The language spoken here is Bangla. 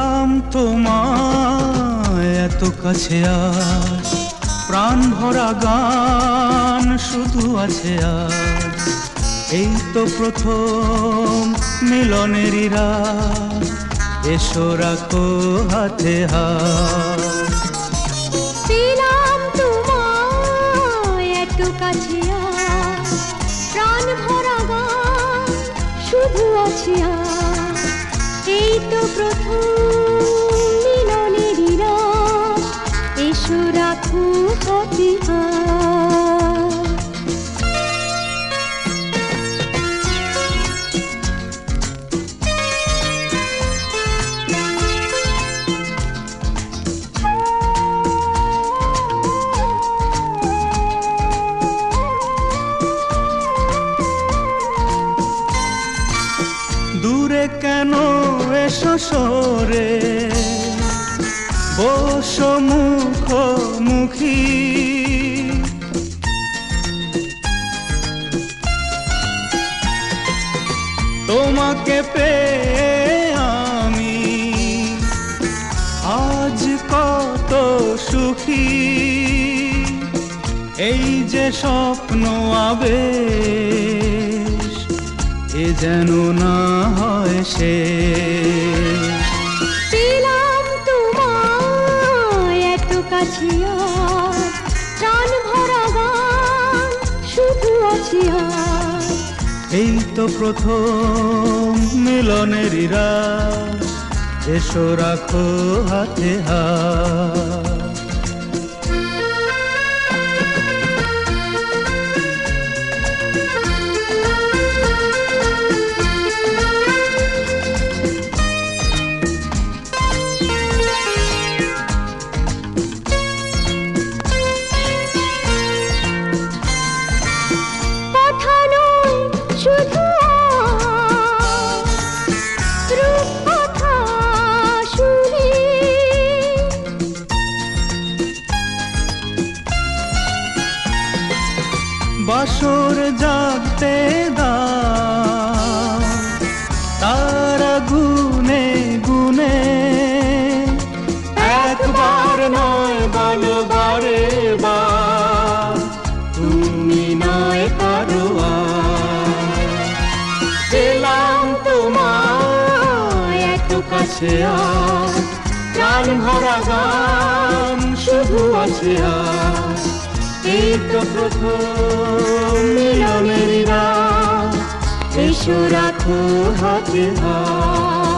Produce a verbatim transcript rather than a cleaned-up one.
পেলাম তোমায় এত কাছে আজ, প্রাণ ভরা গান শুধু আছে আজ। এই তো প্রথম মিলনেরই রাত, এসো রাখো হাতে হাত। পেলাম তোমায় এত কাছে আজ, প্রাণ ভরা গান শুধু আছে আজ। এই তো প্রথম মিলনেরই রাত, এসো রাখো হাতে হাত। দূরে কেন এসো সরে, বসো মুখোমুখি। তোমাকে পেয়ে আমি আজ কত সুখী। এই যে স্বপ্ন আবেশ, এ যেন না হয় শেষ। পেলাম তোমায় এত কাছে আজ, প্রাণ ভরা গান শুধু আছে আজ। এই তো প্রথম মিলনেরই রাত, এসো রাখো হাতে হাত। শুধু রূপকথা শুনি, বাসর জাগতে দাও তারা গুনে গুনে। একবার নয় বলো বারে বার, তুমি নয় কারো আর। পেলাম তোমায় এত কাছে আজ, প্রাণ ভরা গান শুধু আছে আজ। এই তো প্রথম মিলনেরই রাত, এসো রাখো হাতে হাত।